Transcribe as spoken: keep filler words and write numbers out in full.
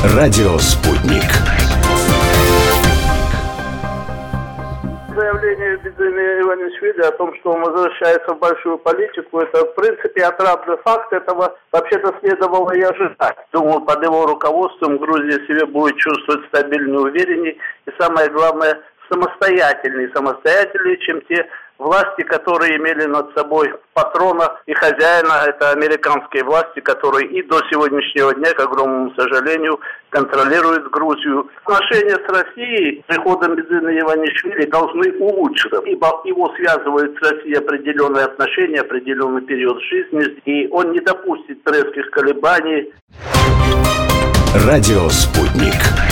Радио «Спутник». Заявление Бедзина Иванишвили о том, что он возвращается в большую политику, это, в принципе, отрадный факт. Этого вообще-то следовало и ожидать. Думаю, под его руководством Грузия себя будет чувствовать стабильнее, увереннее и, самое главное, самостоятельнее, самостоятельнее, чем те власти, которые имели над собой патрона и хозяина. Это американские власти, которые и до сегодняшнего дня, к огромному сожалению, контролируют Грузию. Отношения с Россией с приходом Бедзина Иванишвили должны улучшиться, ибо его связывают с Россией определенные отношения, определенный период жизни, и он не допустит резких колебаний. Радио «Спутник».